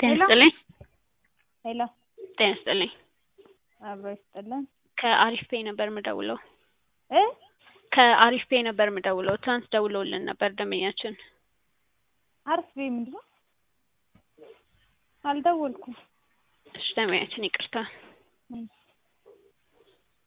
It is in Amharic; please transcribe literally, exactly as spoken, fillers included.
ጤና ሄሎ ይስጥልኝ። ሄሎ ጤና ይስጥልኝ። አብሮ ይስጥልን። ከአሪፍ ፔይ ነበር የምደውለው። እ ከአሪፍ ፔይ ነበር የምደውለው። ትናንት ደውለውልን ነበር ደንበኛችን። አሪፍ ፔይ ምንድን ነው? አልደወልኩም። እሺ ደንበኛችን ይቅርታ። እሺ